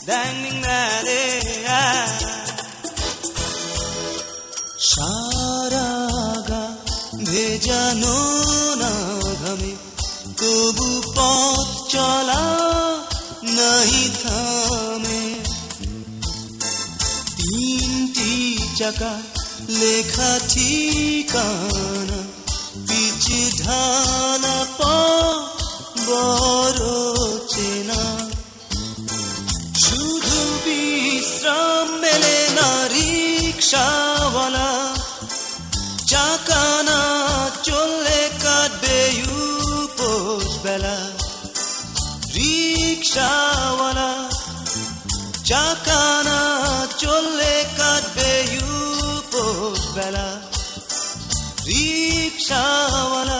সারাগা ভেজানো না ঘামে তবু পথ চলা নাহি থামে তিনটি চাকা লেখা ঠিকানা পিচ ঢালা বড় চেনা শুধু বিশ্রাম মেলে না রিকশাওয়ালা চাকা না চললে কাটবে উপোস বেলা রিকশাওয়ালা চাকা না চললে কাটবে উপোস বেলা রিকশাওয়ালা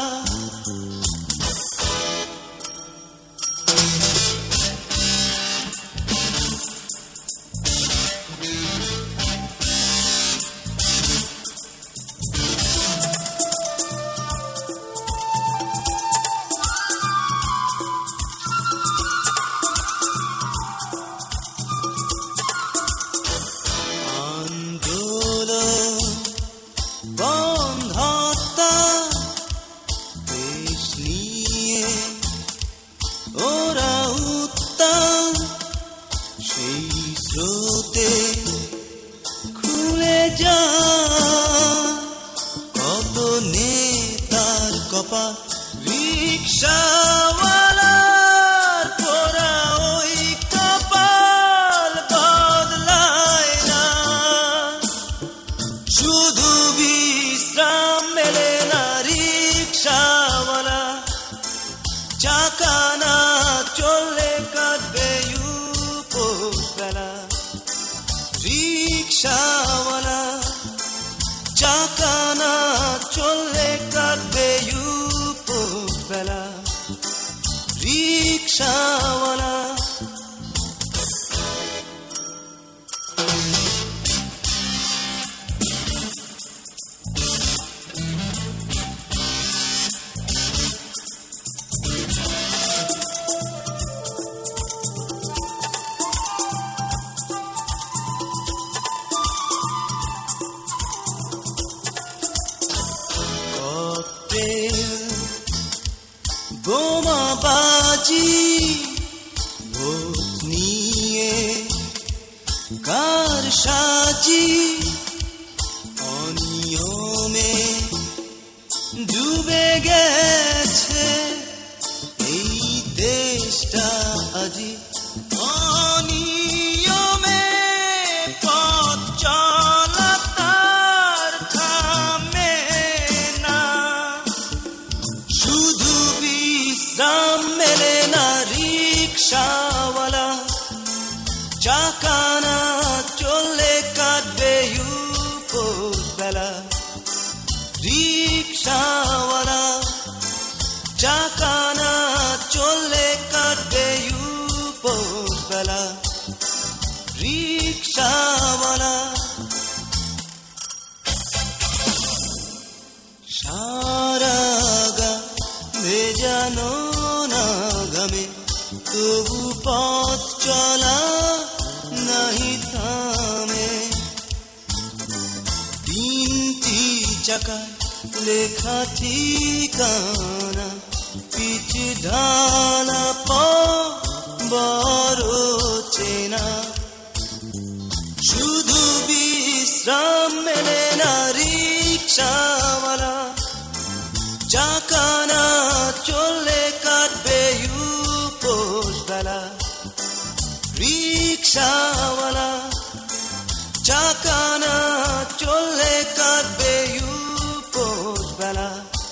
খুলে যা কত নেতার কপাল রিকশাওয়ালার পোড়া ওই কপাল বদলায় না শুধু বিশ্রাম মেলে না রিকশাওয়ালা চাকা না চললে কাটবে উপোস বেলা রিকশাওয়ালা চাকা না চললে কাটবে উপোস বেলা রিকশাওয়ালা বোমাবাজি ভোট নিয়ে কার সাজি অনিয়মে ডুবে গেছে এই দেশটা আজি অনিয়মে পথ চলা তার থামে না শুধু বিশ্রাম মেলে না রিকশাওয়ালা চাকা না চললে কাটবে উপোস বেলা রিকশাওয়ালা চাকা না চললে কাটবে উপোস বেলা রিকশাওয়ালা সারাগা ভেজানো না ঘামে তবু পথ চলা নাহি থামে তিনটি চাকা লেখা ঠিকানা পিচ ঢালা বড় চেনা শুধু বিশ্রাম মেলে না রিকশাওয়ালা চাকা না চললে কাটবে উপোস বেলা রিকশাওয়ালা চাকা না চললে কাটবে উপোস বেলা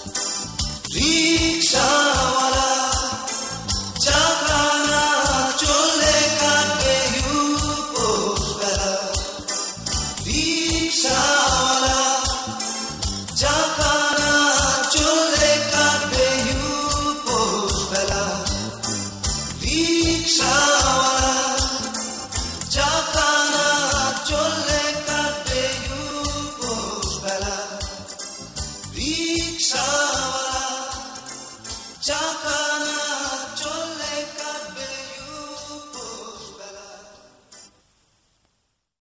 রিকশাওয়ালা চাকা না চললে কাটবে উপোস বেলা রিকশাওয়ালা চাকা না চললে কাটবে উপোস বেলা রিকশাওয়ালা চাকা না চললে কাটবে উপোস বেলা রিকশাওয়ালা চাকা না